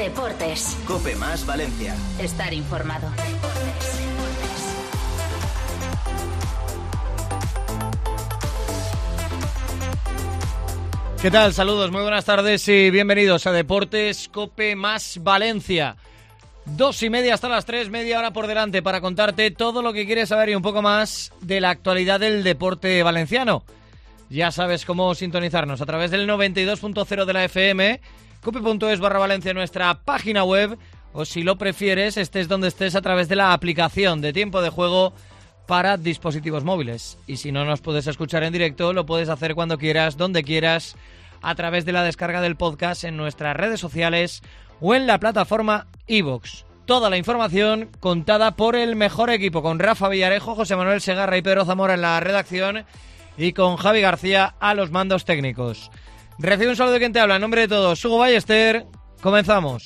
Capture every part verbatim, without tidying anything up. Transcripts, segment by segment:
Deportes. COPE más Valencia. Estar informado. ¿Qué tal? Saludos, muy buenas tardes y bienvenidos a Deportes COPE más Valencia. Dos y media hasta las tres, media hora por delante para contarte todo lo que quieres saber y un poco más de la actualidad del deporte valenciano. Ya sabes cómo sintonizarnos a través del noventa y dos punto cero de la F M, cope.es barra Valencia, nuestra página web, o si lo prefieres, estés donde estés a través de la aplicación de tiempo de juego para dispositivos móviles. Y si no nos puedes escuchar en directo, lo puedes hacer cuando quieras, donde quieras, a través de la descarga del podcast en nuestras redes sociales o en la plataforma iVoox. Toda la información contada por el mejor equipo, con Rafa Villarejo, José Manuel Segarra y Pedro Zamora en la redacción y con Javi García a los mandos técnicos. Recibe un saludo de quien te habla, en nombre de todos, Hugo Ballester. Comenzamos.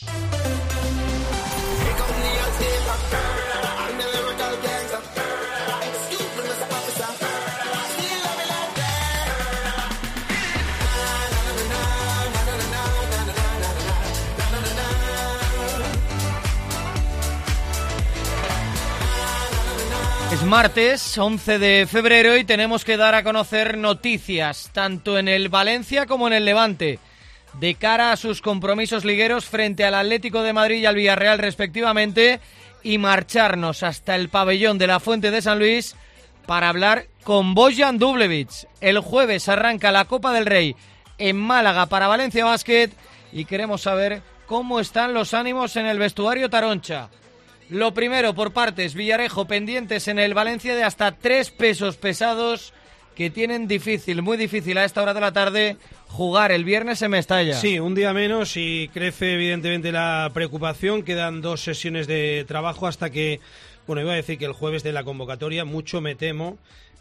Es martes, once de febrero, y tenemos que dar a conocer noticias, tanto en el Valencia como en el Levante, de cara a sus compromisos ligueros frente al Atlético de Madrid y al Villarreal respectivamente, y marcharnos hasta el pabellón de la Fuente de San Luis para hablar con Bojan Dublevic. El jueves arranca la Copa del Rey en Málaga para Valencia Basket y queremos saber cómo están los ánimos en el vestuario taroncha. Lo primero, por partes, Villarejo, pendientes en el Valencia de hasta tres pesos pesados que tienen difícil, muy difícil a esta hora de la tarde, jugar el viernes en Mestalla. Sí, un día menos y crece evidentemente la preocupación. Quedan dos sesiones de trabajo hasta que, bueno, iba a decir que el jueves de la convocatoria, mucho me temo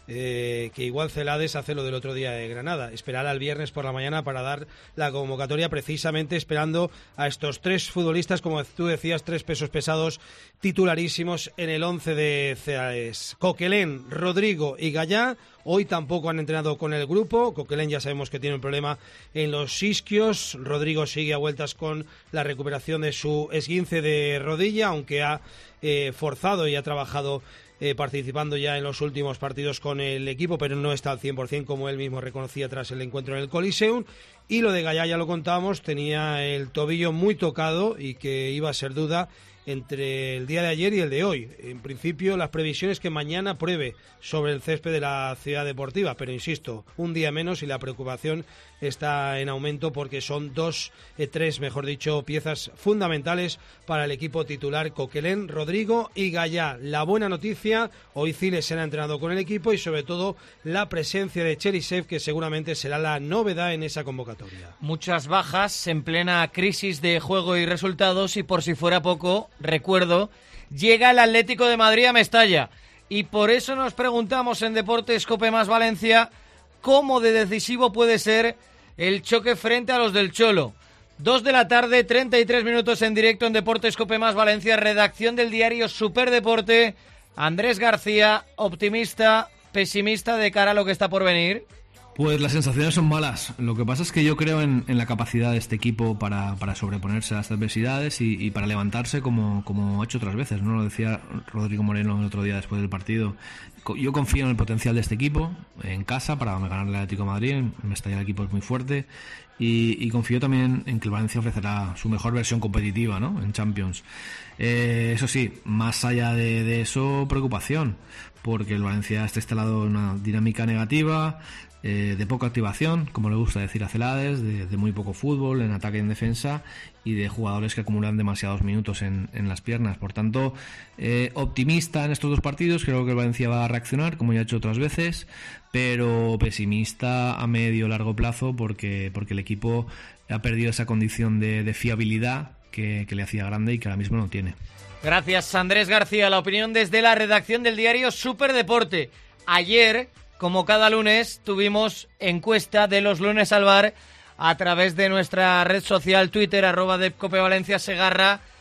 Eh, que igual Celades hace lo del otro día de Granada, esperar al viernes por la mañana para dar la convocatoria, precisamente esperando a estos tres futbolistas, como tú decías, tres pesos pesados titularísimos en el once de Celades. Coquelén, Rodrigo y Gallá hoy tampoco han entrenado con el grupo. Coquelén ya sabemos que tiene un problema en los isquios. Rodrigo sigue a vueltas con la recuperación de su esguince de rodilla, aunque ha eh, forzado y ha trabajado Eh, participando ya en los últimos partidos con el equipo, pero no está al cien por ciento, como él mismo reconocía tras el encuentro en el Coliseum. Y lo de Gallá ya lo contábamos, tenía el tobillo muy tocado y que iba a ser duda entre el día de ayer y el de hoy. En principio, las previsiones que mañana pruebe sobre el césped de la Ciudad Deportiva, pero insisto, un día menos y la preocupación está en aumento porque son dos, eh, tres, mejor dicho, piezas fundamentales para el equipo titular: Coquelén, Rodrigo y Gallá. La buena noticia, hoy Ciles se ha entrenado con el equipo y sobre todo la presencia de Cherisev, que seguramente será la novedad en esa convocatoria. Muchas bajas en plena crisis de juego y resultados, y por si fuera poco, recuerdo, llega el Atlético de Madrid a Mestalla, y por eso nos preguntamos en Deportes COPE más Valencia cómo de decisivo puede ser el choque frente a los del Cholo. Dos de la tarde, treinta y tres minutos en directo en Deportes COPE más Valencia, redacción del diario Superdeporte. Andrés García, optimista, pesimista de cara a lo que está por venir. Pues las sensaciones son malas. Lo que pasa es que yo creo en, en la capacidad de este equipo para, para sobreponerse a las adversidades y, y para levantarse como, como ha hecho otras veces, ¿no? Lo decía Rodrigo Moreno el otro día después del partido. Yo confío en el potencial de este equipo en casa para ganar el Atlético de Madrid. En Mestalla el equipo es muy fuerte y, y confío también en que el Valencia ofrecerá su mejor versión competitiva, ¿no? En Champions. Eh, eso sí, más allá de, de eso, preocupación, porque el Valencia está instalado en una dinámica negativa, eh, de poca activación, como le gusta decir a Celades, de, de muy poco fútbol en ataque y en defensa, y de jugadores que acumulan demasiados minutos en, en las piernas. Por tanto, eh, optimista en estos dos partidos, creo que el Valencia va a reaccionar, como ya ha hecho otras veces, pero pesimista a medio largo plazo, porque, porque el equipo ha perdido esa condición de, de fiabilidad que, que le hacía grande y que ahora mismo no tiene. Gracias, Andrés García. La opinión desde la redacción del diario Superdeporte. Ayer, como cada lunes, tuvimos encuesta de los lunes al bar a través de nuestra red social Twitter, arroba de Cope Valencia Segarra,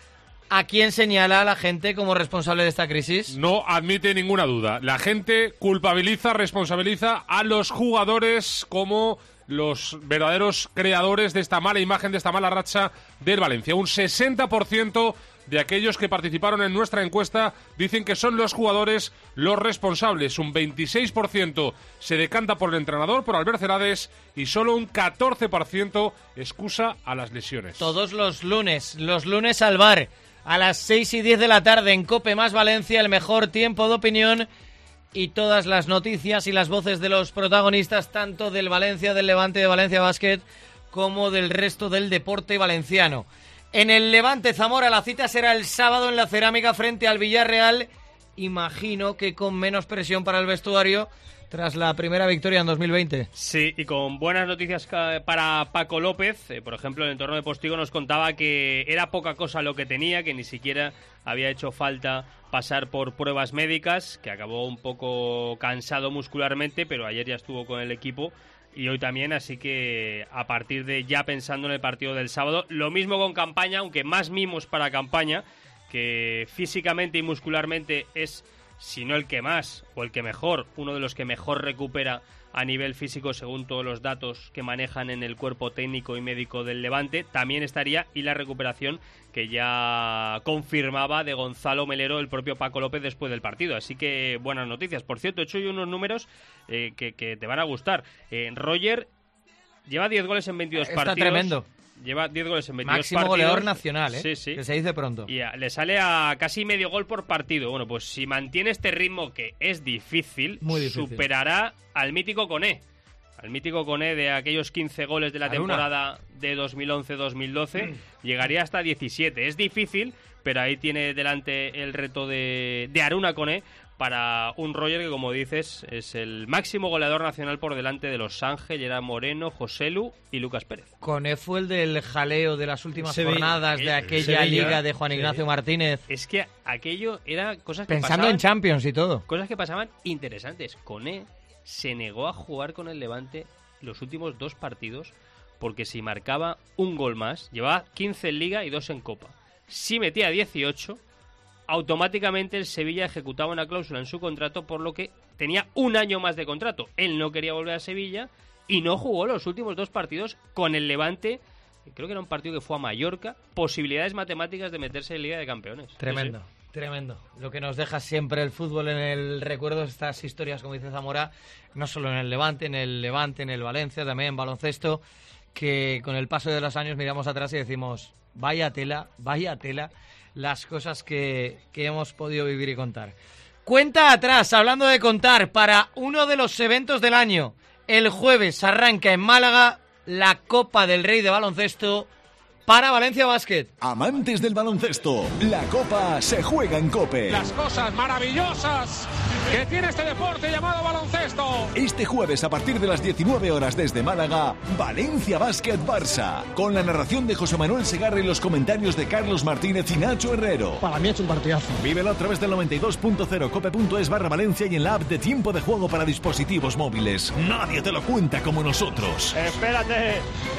¿A quién señala a la gente como responsable de esta crisis? No admite ninguna duda. La gente culpabiliza, responsabiliza a los jugadores como los verdaderos creadores de esta mala imagen, de esta mala racha del Valencia. Un sesenta por ciento de aquellos que participaron en nuestra encuesta dicen que son los jugadores los responsables. Un veintiséis por ciento se decanta por el entrenador, por Albert Celades, y solo un catorce por ciento excusa a las lesiones. Todos los lunes, los lunes al bar, a las seis y diez de la tarde en COPE más Valencia, el mejor tiempo de opinión y todas las noticias y las voces de los protagonistas, tanto del Valencia, del Levante, de Valencia Basket, como del resto del deporte valenciano. En el Levante Zamora la cita será el sábado en la Cerámica frente al Villarreal. Imagino que con menos presión para el vestuario tras la primera victoria en dos mil veinte. Sí, y con buenas noticias para Paco López. Eh, por ejemplo, el entorno de Postigo nos contaba que era poca cosa lo que tenía, que ni siquiera había hecho falta pasar por pruebas médicas, que acabó un poco cansado muscularmente, pero ayer ya estuvo con el equipo y hoy también, así que a partir de ya pensando en el partido del sábado, lo mismo con Campaña, aunque más mimos para Campaña, que físicamente y muscularmente es, si no el que más o el que mejor, uno de los que mejor recupera a nivel físico según todos los datos que manejan en el cuerpo técnico y médico del Levante. También estaría y la recuperación que ya confirmaba de Gonzalo Melero el propio Paco López después del partido. Así que buenas noticias. Por cierto, he hecho yo unos números eh, que, que te van a gustar. Eh, Roger lleva diez goles en veintidós Está partidos. tremendo. Lleva diez goles en veintidós Máximo partidos. goleador nacional, ¿eh? Sí, sí. Que se dice pronto. Y a, le sale a casi medio gol por partido. Bueno, pues si mantiene este ritmo, que es difícil, Muy difícil. superará al mítico Koné. Al mítico Koné de aquellos quince goles de la Aruna. temporada de dos mil once dos mil doce. Mm. Llegaría hasta diecisiete. Es difícil, pero ahí tiene delante el reto de, de Aruna Koné para un Roger que, como dices, es el máximo goleador nacional por delante de los Sánchez, Gerard Moreno, Joselu y Lucas Pérez. Koné fue el del jaleo de las últimas Sevilla. jornadas de Eh, aquella Sevilla. liga de Juan Ignacio Sí. Martínez. Es que aquello era cosas que Pensando pasaban, en Champions y todo. cosas que pasaban interesantes. Koné se negó a jugar con el Levante los últimos dos partidos porque si marcaba un gol más, llevaba quince en Liga y dos en Copa. Si metía dieciocho, automáticamente el Sevilla ejecutaba una cláusula en su contrato, por lo que tenía un año más de contrato. Él no quería volver a Sevilla y no jugó los últimos dos partidos con el Levante. Creo que era un partido que fue a Mallorca. Posibilidades matemáticas de meterse en Liga de Campeones. Tremendo, Sí, sí. tremendo. Lo que nos deja siempre el fútbol en el recuerdo de estas historias, como dice Zamora, no solo en el Levante, en el Levante, en el Valencia, también en baloncesto, que con el paso de los años miramos atrás y decimos, vaya tela, vaya tela, las cosas que, que hemos podido vivir y contar. Cuenta atrás, hablando de contar, para uno de los eventos del año. El jueves arranca en Málaga la Copa del Rey de baloncesto para Valencia Basket. Amantes del baloncesto, la Copa se juega en COPE. Las cosas maravillosas que tiene este deporte llamado baloncesto. Este jueves a partir de las diecinueve horas desde Málaga, Valencia Basket Barça, con la narración de José Manuel Segarra y los comentarios de Carlos Martínez y Nacho Herrero. Para mí es un partidazo. Vívelo a través del noventa y dos punto cero cope.es barra Valencia y en la app de Tiempo de Juego para dispositivos móviles. Nadie te lo cuenta como nosotros. Espérate,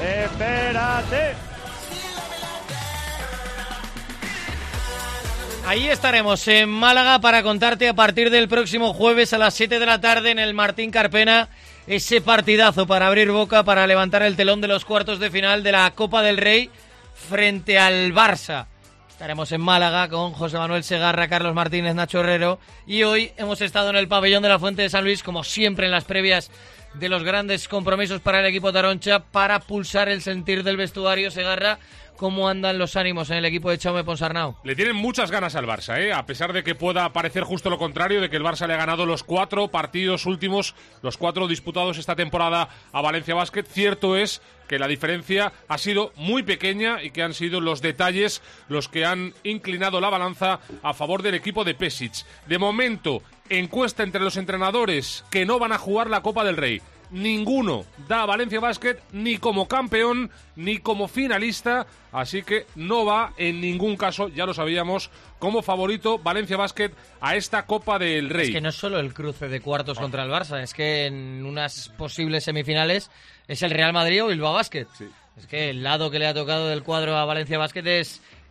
espérate. Ahí estaremos en Málaga para contarte a partir del próximo jueves a las siete de la tarde en el Martín Carpena ese partidazo para abrir boca, para levantar el telón de los cuartos de final de la Copa del Rey frente al Barça. Estaremos en Málaga con José Manuel Segarra, Carlos Martínez, Nacho Herrero, y hoy hemos estado en el pabellón de la Fuente de San Luis, como siempre en las previas de los grandes compromisos para el equipo taroncha, para pulsar el sentir del vestuario. Segarra, ¿cómo andan los ánimos en el equipo de Jaume Ponsarnau? Le tienen muchas ganas al Barça, ¿eh? A pesar de que pueda parecer justo lo contrario, de que el Barça le ha ganado los cuatro partidos últimos, los cuatro disputados esta temporada a Valencia Basket. Cierto es que la diferencia ha sido muy pequeña y que han sido los detalles los que han inclinado la balanza a favor del equipo de Pesic. De momento, encuesta entre los entrenadores que no van a jugar la Copa del Rey. Ninguno da a Valencia Basket ni como campeón ni como finalista, así que no va en ningún caso, ya lo sabíamos, como favorito Valencia Basket a esta Copa del Rey. Es que no es solo el cruce de cuartos contra el Barça, es que en unas posibles semifinales es el Real Madrid o Bilbao Basket. Sí. Es que el lado que le ha tocado del cuadro a Valencia Basket es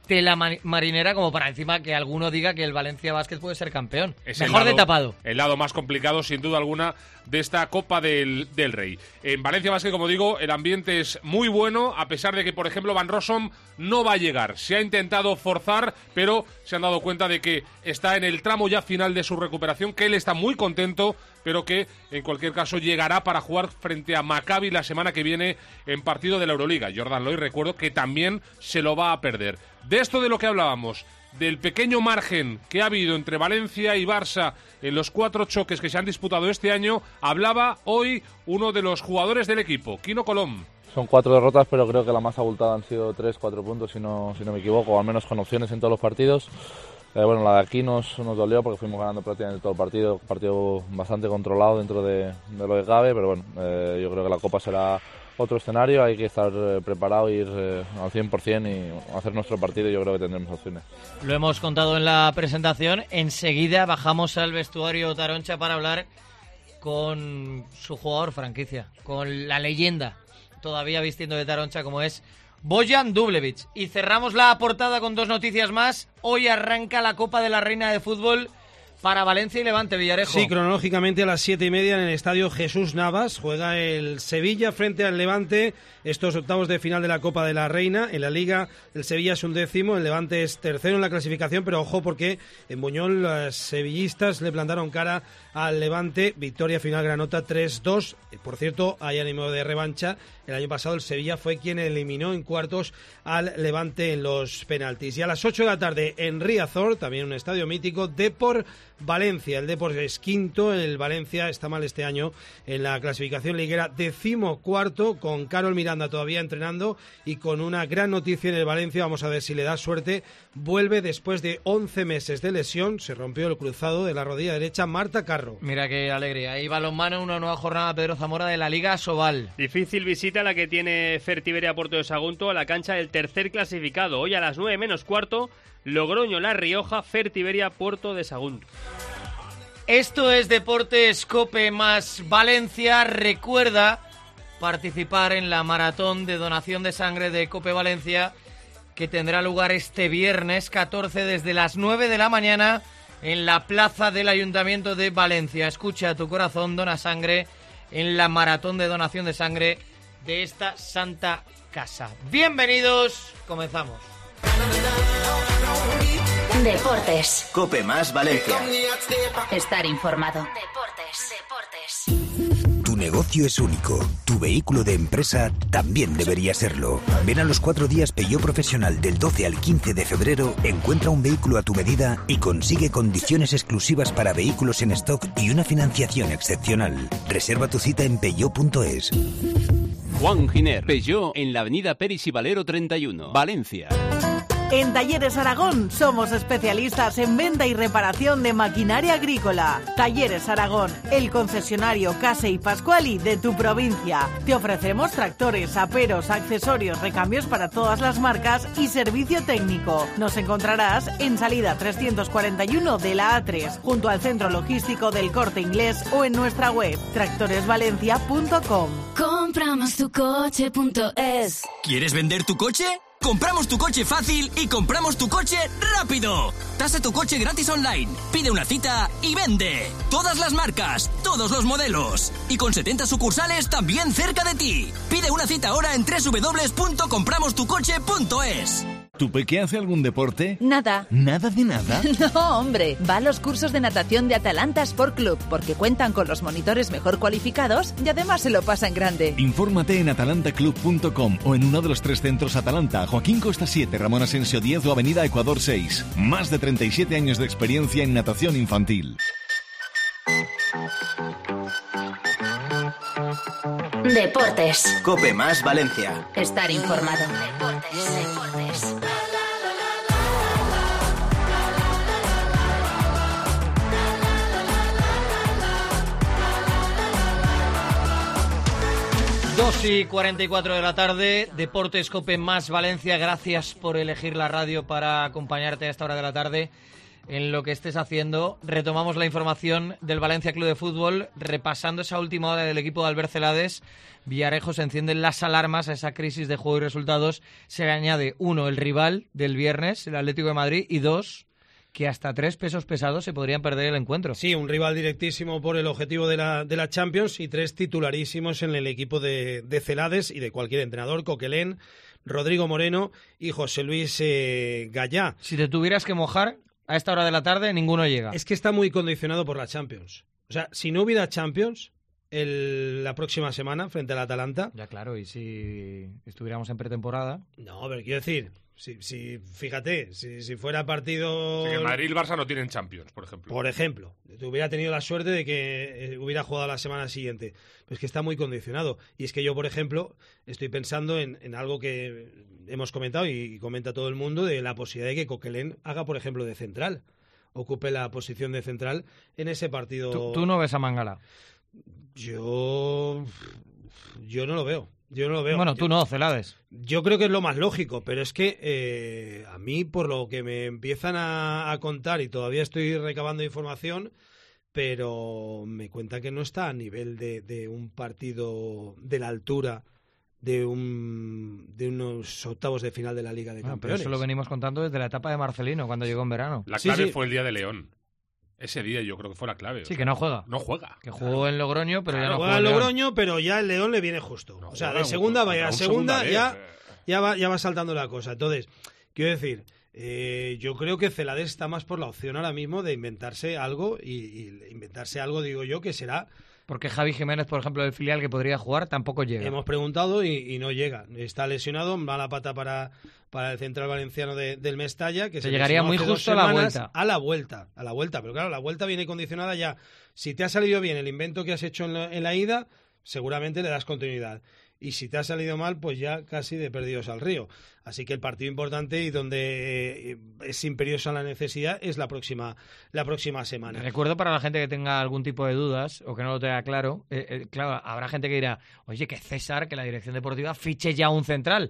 tela marinera como para encima que alguno diga que el Valencia Basket puede ser campeón. Es Mejor lado, de tapado. El lado más complicado, sin duda alguna, de esta Copa del, del Rey. En Valencia Basket, como digo, el ambiente es muy bueno, a pesar de que, por ejemplo, Van Rossum no va a llegar. Se ha intentado forzar, pero se han dado cuenta de que está en el tramo ya final de su recuperación, que él está muy contento, pero que en cualquier caso llegará para jugar frente a Maccabi la semana que viene en partido de la Euroliga. Jordan Loy, recuerdo que también se lo va a perder. De esto de lo que hablábamos, del pequeño margen que ha habido entre Valencia y Barça en los cuatro choques que se han disputado este año, hablaba hoy uno de los jugadores del equipo, Quino Colom. Son cuatro derrotas, pero creo que la más abultada han sido tres, cuatro puntos, si no, si no me equivoco, o al menos con opciones en todos los partidos. Eh, bueno, la de aquí nos, nos dolió porque fuimos ganando prácticamente todo el partido, partido bastante controlado dentro de, de lo que cabe, pero bueno, eh, yo creo que la Copa será otro escenario, hay que estar eh, preparado, ir eh, al cien por ciento y hacer nuestro partido, y yo creo que tendremos opciones. Lo hemos contado en la presentación, enseguida bajamos al vestuario Taroncha para hablar con su jugador franquicia, con la leyenda, todavía vistiendo de Taroncha como es Bojan Dublevic. Y cerramos la portada con dos noticias más. Hoy arranca la Copa de la Reina de Fútbol para Valencia y Levante, Villarejo. Sí, cronológicamente a las siete y media en el estadio Jesús Navas juega el Sevilla frente al Levante. Estos octavos de final de la Copa de la Reina. En la Liga el Sevilla es un décimo, el Levante es tercero en la clasificación, pero ojo porque en Buñol los sevillistas le plantaron cara al Levante. Victoria final granota tres dos. Por cierto, hay ánimo de revancha. El año pasado el Sevilla fue quien eliminó en cuartos al Levante en los penaltis. Y a las ocho de la tarde en Riazor, también un estadio mítico, Depor Valencia. El Depor es quinto, el Valencia está mal este año en la clasificación liguera, decimocuarto, con Carol Miranda todavía entrenando y con una gran noticia en el Valencia. Vamos a ver si le da suerte. Vuelve después de once meses de lesión, se rompió el cruzado de la rodilla derecha, Marta Carro. Mira qué alegría. Ahí balonmano, una nueva jornada Pedro Zamora de la Liga Sobal. Difícil visita la que tiene Fertiberia Puerto de Sagunto a la cancha del tercer clasificado. Hoy a las nueve menos cuarto, Logroño La Rioja, Fertiberia Puerto de Sagunto. Esto es Deportes Cope más Valencia. Recuerda participar en la maratón de donación de sangre de Cope Valencia, que tendrá lugar este viernes catorce desde las nueve de la mañana en la plaza del Ayuntamiento de Valencia. Escucha a tu corazón, dona sangre en la maratón de donación de sangre de esta santa casa. Bienvenidos, comenzamos. Deportes. Cope más Valencia. Estar informado. Deportes. Deportes. Tu negocio es único. Tu vehículo de empresa también debería serlo. Ven a los cuatro días Peugeot Profesional del doce al quince de febrero, encuentra un vehículo a tu medida y consigue condiciones exclusivas para vehículos en stock y una financiación excepcional. Reserva tu cita en peugeot punto es. Juan Giner, Peugeot, en la avenida Peris y Valero treinta y uno, Valencia. En Talleres Aragón somos especialistas en venta y reparación de maquinaria agrícola. Talleres Aragón, el concesionario Case y Pascuali de tu provincia. Te ofrecemos tractores, aperos, accesorios, recambios para todas las marcas y servicio técnico. Nos encontrarás en salida trescientos cuarenta y uno de la A tres, junto al centro logístico del Corte Inglés, o en nuestra web tractores valencia punto com. Compramos tu coche punto es. ¿Quieres vender tu coche? Compramos tu coche fácil y compramos tu coche rápido. Tasa tu coche gratis online. Pide una cita y vende. Todas las marcas, todos los modelos. Y con setenta sucursales también cerca de ti. Pide una cita ahora en doble u doble u doble u punto compramos tu coche punto es. ¿Tu peque hace algún deporte? Nada. ¿Nada de nada? No, hombre. Va a los cursos de natación de Atalanta Sport Club porque cuentan con los monitores mejor cualificados y además se lo pasa en grande. Infórmate en atalanta club punto com o en uno de los tres centros Atalanta, Joaquín Costa siete, Ramón Asensio diez o Avenida Ecuador seis. Más de treinta y siete años de experiencia en natación infantil. Deportes. Cope más Valencia. Estar informado. Deportes. Deportes. dos y cuarenta y cuatro de la tarde, Deportes Cope más Valencia. Gracias por elegir la radio para acompañarte a esta hora de la tarde. en lo que estés haciendo. Retomamos la información del Valencia Club de Fútbol, repasando esa última hora del equipo de Albert Celades. Villarejo, se encienden las alarmas a esa crisis de juego y resultados. Se le añade, uno, el rival del viernes, el Atlético de Madrid, y dos, que hasta tres pesos pesados se podrían perder el encuentro. Sí, un rival directísimo por el objetivo de la, de la Champions y tres titularísimos en el equipo de, de Celades y de cualquier entrenador: Coquelin, Rodrigo Moreno y José Luis eh, Gallá. Si te tuvieras que mojar, a esta hora de la tarde ninguno llega. Es que está muy condicionado por la Champions. O sea, si no hubiera Champions el, la próxima semana frente al Atalanta... Ya, claro, y si estuviéramos en pretemporada... No, pero quiero decir... Si, si, fíjate, si, si fuera partido... O sea, que Madrid y el Barça no tienen Champions, por ejemplo. Por ejemplo, hubiera tenido la suerte de que eh, hubiera jugado la semana siguiente. Pero es que está muy condicionado. Y es que yo, por ejemplo, estoy pensando en, en algo que hemos comentado y comenta todo el mundo, de la posibilidad de que Coquelin haga, por ejemplo, de central. Ocupe la posición de central en ese partido. ¿Tú, tú no ves a Mangala? Yo... Yo no lo veo. Yo no lo veo. Bueno, tú no, Celades. Yo creo que es lo más lógico, pero es que eh, a mí, por lo que me empiezan a, a contar, y todavía estoy recabando información, pero me cuenta que no está a nivel de, de un partido de la altura de un de unos octavos de final de la Liga de Bueno, Campeones. pero eso lo venimos contando desde la etapa de Marcelino, cuando llegó en verano. La clave sí, sí. fue el día de León. Ese día yo creo que fue la clave. Sí, o sea, que no juega. No juega. Que jugó en Logroño, pero Claro, ya no juega juega en en Logroño, pero ya el León le viene justo. No o sea, juega, de segunda un- va a contra un segunda, segunda ya, vez. ya, va, ya va saltando la cosa. Entonces, quiero decir, eh, yo creo que Celades está más por la opción ahora mismo de inventarse algo, y, y inventarse algo, digo yo, que será... Porque Javi Jiménez, por ejemplo, del filial que podría jugar, tampoco llega. Hemos preguntado y, y no llega. Está lesionado, mala pata para, para el central valenciano de, del Mestalla, que Se se llegaría lesionó muy hace dos justo a la semanas. vuelta. A la vuelta, a la vuelta. Pero claro, la vuelta viene condicionada ya. Si te ha salido bien el invento que has hecho en la, en la ida, seguramente le das continuidad. Y si te ha salido mal, pues ya casi de perdidos al río. Así que el partido importante y donde eh, es imperiosa la necesidad es la próxima, la próxima semana. Recuerdo, para la gente que tenga algún tipo de dudas o que no lo tenga claro, eh, eh, claro, habrá gente que dirá, oye, que César, que la dirección deportiva fiche ya un central.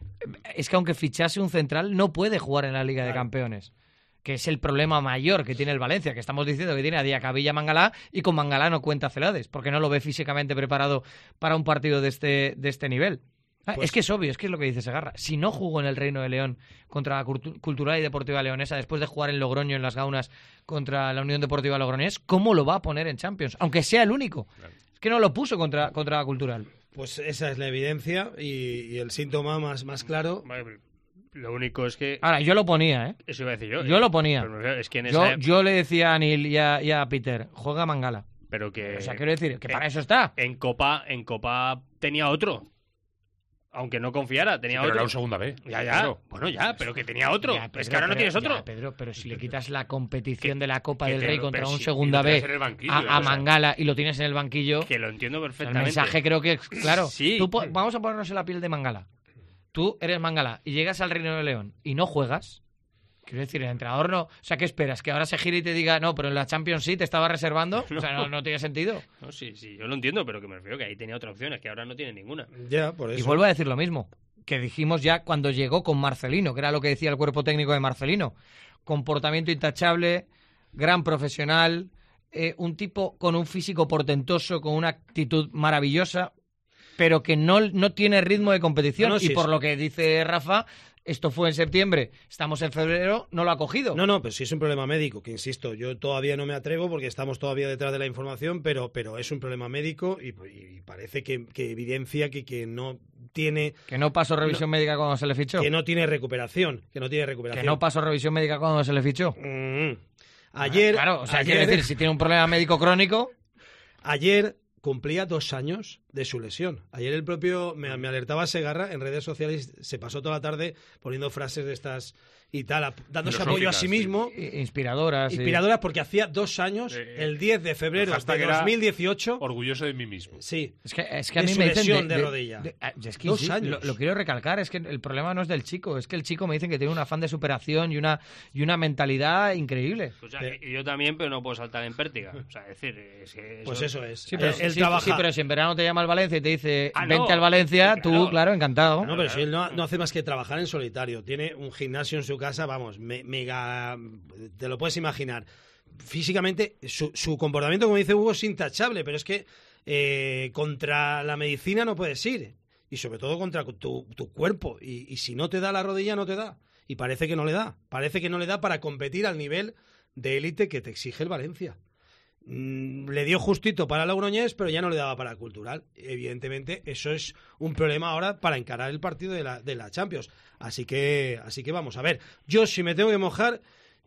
Es que aunque fichase un central, no puede jugar en la Liga de Claro. Campeones, que es el problema mayor que tiene el Valencia, que estamos diciendo que tiene a Diacabí y a Mangalá, y con Mangalá no cuenta Celades, porque no lo ve físicamente preparado para un partido de este, de este nivel. Ah, Pues- es que es obvio, es que es lo que dice Segarra. Si no jugó en el Reino de León contra la Cultu- Cultural y Deportiva Leonesa, después de jugar en Logroño, en las Gaunas, contra la Unión Deportiva Logroñés, ¿cómo lo va a poner en Champions? Aunque sea el único. Es que no lo puso contra, contra la Cultural. Pues esa es la evidencia y, y el síntoma más, más claro. Lo único es que... Ahora, yo lo ponía, ¿eh? Eso iba a decir yo. Yo lo ponía. Pero es que en Yo, esa... yo le decía a Anil y a, y a Peter, juega Mangala. Pero que... O sea, quiero decir, que en- para eso está. En Copa, en Copa tenía otro. Aunque no confiara, tenía Sí, pero otro. era un segunda B. Ya, ya. Claro. Bueno, ya, pero que tenía otro. Ya, Pedro, es que ahora no pero- tienes otro. ya, Pedro, pero si le quitas la competición de la Copa que del te- Rey pero contra un si- segunda y lo B tienes en el banquillo, a, a o sea. Mangala y lo tienes en el banquillo, Que lo entiendo el perfectamente. mensaje creo que es claro. Sí. Tú po- vamos a ponernos en la piel de Mangala. Tú eres Mangala y llegas al Reino de León y no juegas. Quiero decir, el entrenador no... O sea, ¿qué esperas? ¿Que ahora se gire y te diga, no, pero en la Champions sí te estaba reservando? O sea, no, no tiene sentido. No, sí, sí, yo lo entiendo, pero que me refiero que ahí tenía otra opción, es que ahora no tiene ninguna. Ya, por eso. Y vuelvo a decir lo mismo, que dijimos ya cuando llegó con Marcelino, que era lo que decía el cuerpo técnico de Marcelino. Comportamiento intachable, gran profesional, eh, un tipo con un físico portentoso, con una actitud maravillosa, pero que no, no tiene ritmo de competición. No, no, y sí, por sí. lo que dice Rafa, esto fue en septiembre, estamos en febrero, no lo ha cogido. No, no, pero sí es un problema médico, que insisto, yo todavía no me atrevo porque estamos todavía detrás de la información, pero, pero es un problema médico y, y parece que, que evidencia que, que no tiene... Que no pasó revisión No. médica cuando se le fichó. Que no tiene recuperación, que no tiene Que recuperación. no pasó revisión médica cuando se le fichó. Mm. Ayer... Claro, o sea, ayer, quiero decir, si tiene un problema médico crónico... Ayer cumplía dos años de su lesión. Ayer el propio, me, me alertaba Segarra en redes sociales, se pasó toda la tarde poniendo frases de estas y tal, a- dándose apoyo a sí mismo. Inspiradoras. sí. Inspiradoras porque hacía dos años, Eh, el diez de febrero el hashtag de era dos mil dieciocho... Orgulloso de mí mismo. Sí. Es que, es que a de mí su me dicen lesión de rodilla. ah, es que Dos sí, años. Lo, lo quiero recalcar, es que el problema no es del chico, es que el chico me dicen que tiene un afán de superación y una, y una mentalidad increíble. O sea, y yo también, pero no puedo saltar en pértiga. O sea, es decir, es que eso- Pues eso es. Sí, pero, él sí, trabaja... sí, pero si en verano te llama al Valencia y te dice Ah, vente no. al Valencia, tú, Claro. claro, encantado. No, pero si él no, no hace más que trabajar en solitario. Tiene un gimnasio en su casa, vamos, me- mega... Te lo puedes imaginar. Físicamente, su, su comportamiento, como dice Hugo, es intachable, pero es que eh, contra la medicina no puedes ir. Y sobre todo contra tu, tu cuerpo. Y, y si no te da la rodilla, no te da. Y parece que no le da. Parece que no le da para competir al nivel de élite que te exige el Valencia. Mm, le dio justito para Logroñés, pero ya no le daba para el Cultural. Evidentemente, eso es un problema ahora para encarar el partido de la, de la Champions. Así que, así que vamos a ver. Yo, si me tengo que mojar,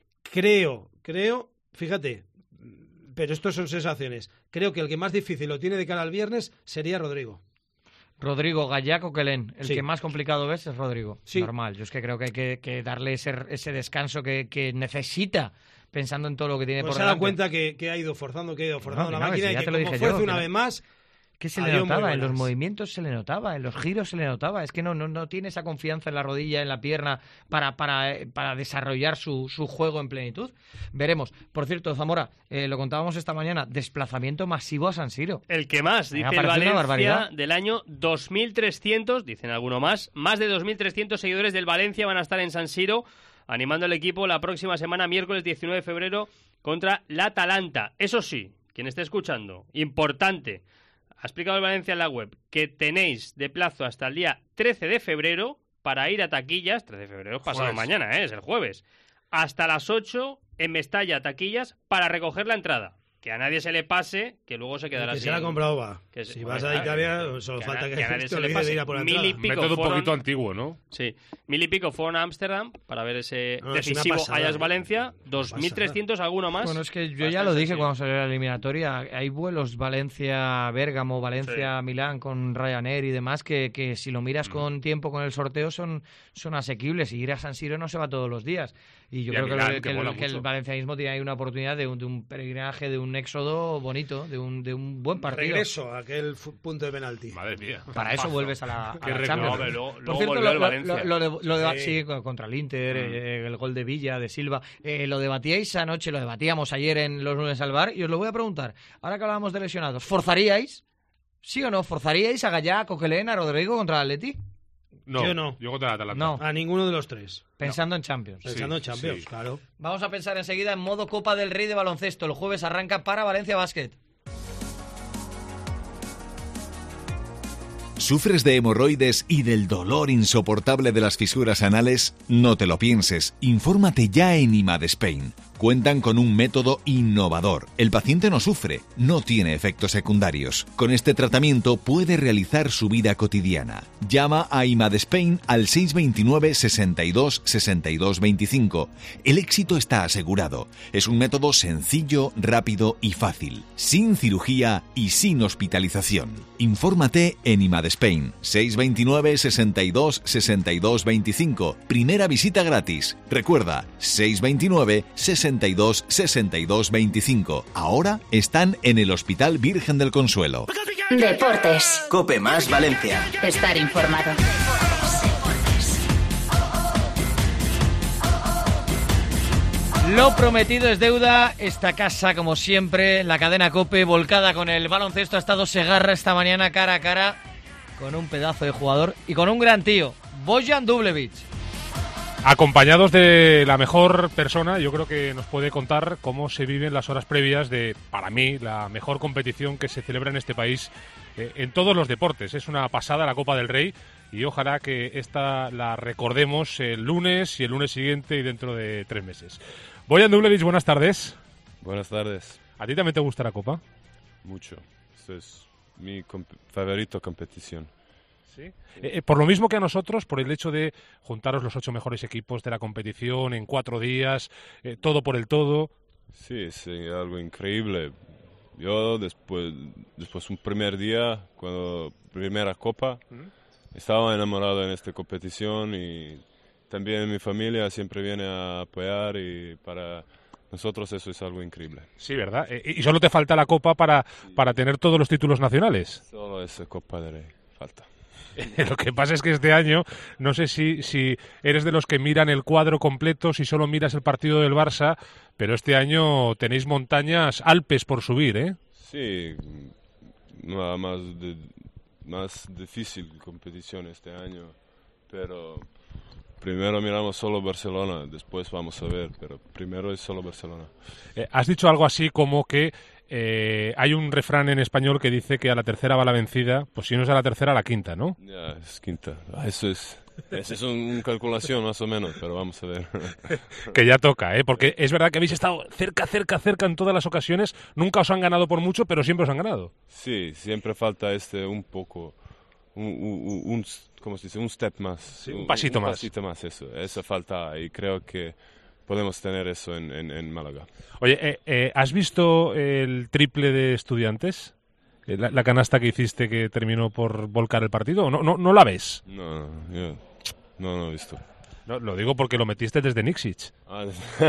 creo, creo, fíjate, pero esto son sensaciones. Creo que el que más difícil lo tiene de cara al viernes sería Rodrigo. Rodrigo, Gallaco, Quelén. El Sí. que más complicado ves es Rodrigo. Sí. Normal. Yo es que creo que hay que, que darle ese, ese descanso que, que necesita, pensando en todo lo que tiene Pues por se ha dado delante. cuenta que, que ha ido forzando, que ha ido forzando No, la que no, máquina si y ya que te lo como dije fuerza yo, una que vez no. más... Que se le adiós, muy notaba, en los buenas. movimientos se le notaba, en los giros se le notaba. Es que no, no, no tiene esa confianza en la rodilla, en la pierna, para, para, eh, para desarrollar su, su juego en plenitud. Veremos. Por cierto, Zamora, eh, lo contábamos esta mañana, desplazamiento masivo a San Siro. El que más, Me dice ha el parecido una Valencia, barbaridad. del año dos mil trescientos, dicen alguno más, más de dos mil trescientos seguidores del Valencia van a estar en San Siro animando al equipo la próxima semana, miércoles diecinueve de febrero, contra la Atalanta. Eso sí, quien esté escuchando, importante, ha explicado el Valencia en la web que tenéis de plazo hasta el día trece de febrero para ir a taquillas, trece de febrero es pasado Jueves. mañana, ¿eh? Es el jueves, hasta las ocho en Mestalla, taquillas, para recoger la entrada. Que a nadie se le pase, que luego se quedará Que sin... se la ha comprado, va. que se- Si Hombre, vas a claro, Italia, solo que a falta na- que, que a nadie te se le olvides de pase. ir a por la Mil y entrada. pico Método un fueron- poquito antiguo, ¿no? Sí, mil y pico fueron a Ámsterdam para ver ese No, es una decisivo pasada, Ajax ¿eh? Valencia, dos mil trescientos alguno más. Bueno, es que yo Bastante ya lo dije sencillo. cuando salió la eliminatoria. Hay vuelos Valencia-Bérgamo, Valencia-Milán con Ryanair y demás que, que si lo miras con tiempo con el sorteo son, son asequibles. Y ir a San Siro no se va todos los días. Y yo Y a creo que, Milán, el- que que, mola el, que el mucho. valencianismo tiene ahí una oportunidad de un, de un peregrinaje, de un éxodo bonito, de un, de un buen partido. Regreso a aquel fu- punto de penalti. Madre mía. Para eso vuelves a la, a Qué la recuerdo. Champions. No, hombre, luego- Por luego cierto, volvió lo, el lo- Valencia. lo- lo de- lo de- Sí. sí, contra el Inter, eh, el gol de Villa, de Silva. Eh, lo debatíais anoche, lo debatíamos ayer en los lunes al bar, y os lo voy a preguntar. Ahora que hablábamos de lesionados, ¿forzaríais? ¿Sí o no? ¿Forzaríais a Gallá, a Coquelén, a Rodrigo contra el Atleti? No, Yo no. Yo contra el Atalanta. No, A ninguno de los tres. pensando en Champions. Pensando en Champions, sí. claro. Vamos a pensar enseguida en modo Copa del Rey de baloncesto. El jueves arranca para Valencia Basket. ¿Sufres de hemorroides y del dolor insoportable de las fisuras anales? No te lo pienses, infórmate ya en IMAD Spain. Cuentan con un método innovador. El paciente no sufre, no tiene efectos secundarios. Con este tratamiento puede realizar su vida cotidiana. Llama a IMAD Spain al seis dos nueve, sesenta y dos, sesenta y dos veinticinco. El éxito está asegurado. Es un método sencillo, rápido y fácil, sin cirugía y sin hospitalización. Infórmate en IMAD Spain, seis dos nueve, sesenta y dos, sesenta y dos veinticinco. Primera visita gratis. Recuerda, seis dos nueve, sesenta y dos, sesenta y dos veinticinco. Ahora están en el Hospital Virgen del Consuelo. Deportes. Cope más Valencia. Estar informado. Lo prometido es deuda. Esta casa, como siempre, la cadena COPE, volcada con el baloncesto, ha estado Segarra esta mañana cara a cara con un pedazo de jugador y con un gran tío, Bojan Dublevic. Acompañados de la mejor persona, yo creo que nos puede contar cómo se viven las horas previas de, para mí, la mejor competición que se celebra en este país eh, en todos los deportes. Es una pasada la Copa del Rey y ojalá que esta la recordemos el lunes y el lunes siguiente y dentro de tres meses. Bojan Dublevic, buenas tardes. Buenas tardes. ¿A ti también te gusta la Copa? Mucho. Esta es mi comp- favorito competición. ¿Sí? Eh, eh, por lo mismo que a nosotros, por el hecho de juntaros los ocho mejores equipos de la competición en cuatro días, eh, todo por el todo. Sí, es eh, algo increíble. Yo después, después un primer día, cuando primera copa, estaba enamorado en esta competición y también mi familia siempre viene a apoyar y para nosotros eso es algo increíble. Sí, ¿verdad? Eh, y solo te falta la Copa para, para tener todos los títulos nacionales. Solo esa Copa de Rey falta. Lo que pasa es que este año, no sé si, si eres de los que miran el cuadro completo, si solo miras el partido del Barça, pero este año tenéis montañas, Alpes por subir, ¿eh? Sí, nada más de más difícil competición este año, pero primero miramos solo Barcelona, después vamos a ver, pero primero es solo Barcelona. Eh, has dicho algo así como que eh, hay un refrán en español que dice que a la tercera va la vencida, pues si no es a la tercera, a la quinta, ¿no? Ya, es quinta. Eso es, eso es una calculación más o menos, pero vamos a ver. Que ya toca, ¿eh? Porque es verdad que habéis estado cerca, cerca, cerca en todas las ocasiones, nunca os han ganado por mucho, pero siempre os han ganado. Sí, siempre falta este un poco, un, un, un ¿cómo se dice? Un step más. Sí, un pasito un, más. Un pasito más, eso. Esa falta y creo que podemos tener eso en, en, en Málaga. Oye, eh, eh, ¿has visto el triple de Estudiantes? Eh, la, la canasta que hiciste que terminó por volcar el partido, ¿o no, no, no la ves? No, no, yo no, no he visto. No, lo digo porque lo metiste desde Nikšić. Ah,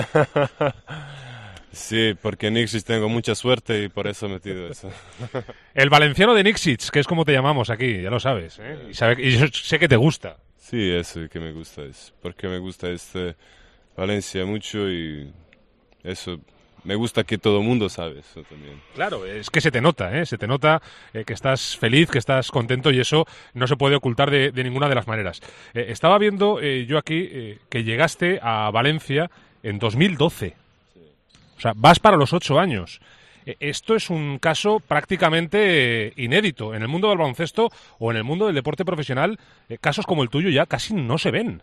sí, porque en Nikšić tengo mucha suerte y por eso he metido eso. El valenciano de Nikšić, que es como te llamamos aquí, ya lo sabes, ¿eh? Y, sabe, y yo sé que te gusta. Sí, eso que me gusta, es porque me gusta este Valencia mucho y eso, me gusta que todo el mundo sabe eso también. Claro, es que se te nota, ¿eh? Se te nota eh, que estás feliz, que estás contento y eso no se puede ocultar de, de ninguna de las maneras. Eh, estaba viendo eh, yo aquí eh, que llegaste a Valencia en dos mil doce. O sea, vas para los ocho años. Eh, esto es un caso prácticamente eh, inédito. En el mundo del baloncesto o en el mundo del deporte profesional, eh, casos como el tuyo ya casi no se ven.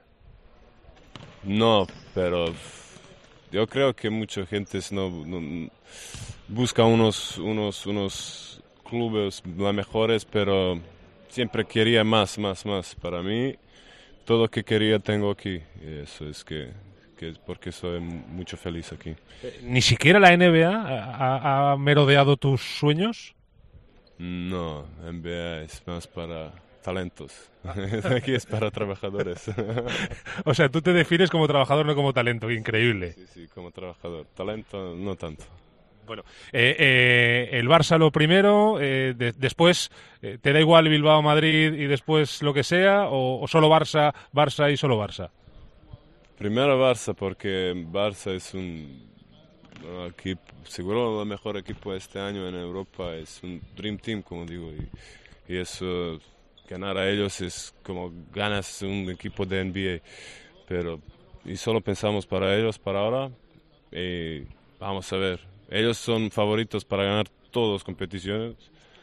No, pero yo creo que mucha gente no, no, busca unos, unos, unos clubes los mejores, pero siempre quería más, más, más. Para mí, todo lo que quería tengo aquí. Y eso es que, que es porque soy mucho feliz aquí. ¿Ni siquiera la N B A ha, ha merodeado tus sueños? No, N B A es más para talentos. Aquí es para trabajadores. O sea, tú te defines como trabajador, no como talento. Increíble. Sí, sí, como trabajador. Talento, no tanto. Bueno, eh, eh, el Barça lo primero, eh, de, después, eh, ¿te da igual Bilbao, Madrid y después lo que sea? ¿O, o solo Barça, Barça y solo Barça? Primero Barça, porque Barça es un equipo, seguro el mejor equipo este año en Europa. Es un Dream Team, como digo. Y, y eso... Ganar a ellos es como ganas un equipo de N B A, pero y solo pensamos para ellos para ahora. Y vamos a ver, ellos son favoritos para ganar todas las competiciones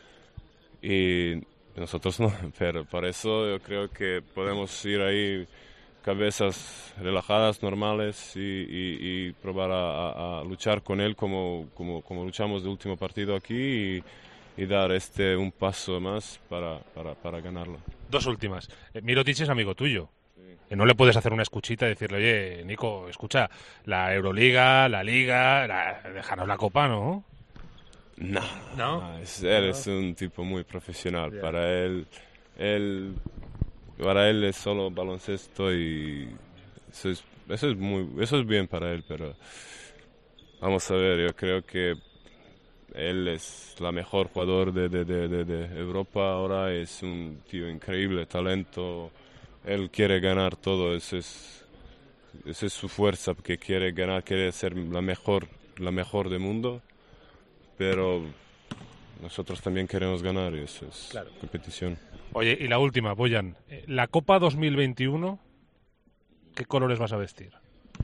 y nosotros no, pero para eso yo creo que podemos ir ahí cabezas relajadas, normales y, y, y probar a, a, a luchar con él como, como, como luchamos el último partido aquí y, y dar este un paso más para, para, para ganarlo. Dos últimas. Eh, Mirotic es amigo tuyo. Sí. Eh, no le puedes hacer una escuchita y decirle, oye, Nico, escucha, la Euroliga, la Liga, la... déjanos la Copa, ¿no? No, no, no es, él no. es un tipo muy profesional. Yeah. Para él, él, para él es solo baloncesto y eso es, eso es muy, eso es bien para él. Pero vamos a ver, yo creo que él es la mejor jugador de, de, de, de, de Europa ahora, es un tío increíble, talento, él quiere ganar todo, esa es, esa es su fuerza, porque quiere ganar, quiere ser la mejor, la mejor del mundo, pero nosotros también queremos ganar y eso es claro. Competición. Oye, y la última, Bojan, la Copa dos mil veintiuno, ¿qué colores vas a vestir?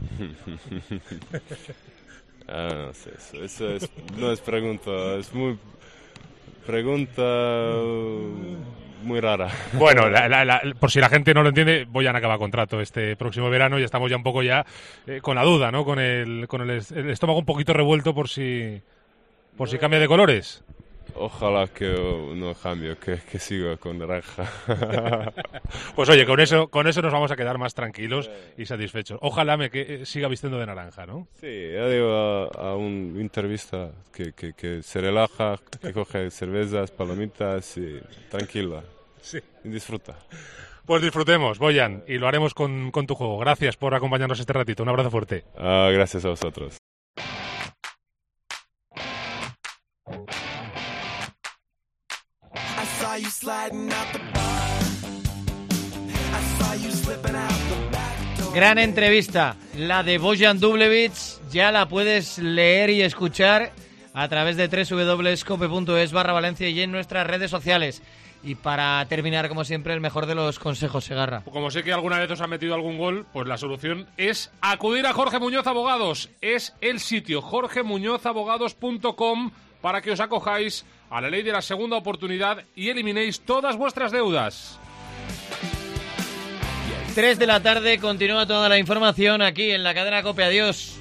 Ah, no sé, eso, eso es, no es pregunta, es muy pregunta muy rara. Bueno, la, la, la, por si la gente no lo entiende, Bojan acaba contrato este próximo verano y estamos ya un poco ya eh, con la duda, ¿no? Con el con el, el estómago un poquito revuelto por si por si cambia de colores. Ojalá que no cambie, que, que siga con naranja. Pues oye, con eso con eso nos vamos a quedar más tranquilos y satisfechos. Ojalá me que, siga vistiendo de naranja, ¿no? Sí, ya digo a, a un entrevista que, que, que se relaja, que coge cervezas, palomitas y tranquila. Sí. Y disfruta. Pues disfrutemos, Bojan, y lo haremos con, con tu juego. Gracias por acompañarnos este ratito. Un abrazo fuerte. Ah, gracias a vosotros. Gran entrevista, la de Bojan Dublevic, ya la puedes leer y escuchar a través de doble u doble u doble u punto scope punto es barra Valencia y en nuestras redes sociales. Y para terminar, como siempre, el mejor de los consejos, Segarra. Como sé que alguna vez os ha metido algún gol, pues la solución es acudir a Jorge Muñoz Abogados. Es el sitio, jorge muñoz abogados punto com, para que os acojáis a la ley de la segunda oportunidad y eliminéis todas vuestras deudas. tres de la tarde, continúa toda la información aquí en la cadena COPE. Adiós.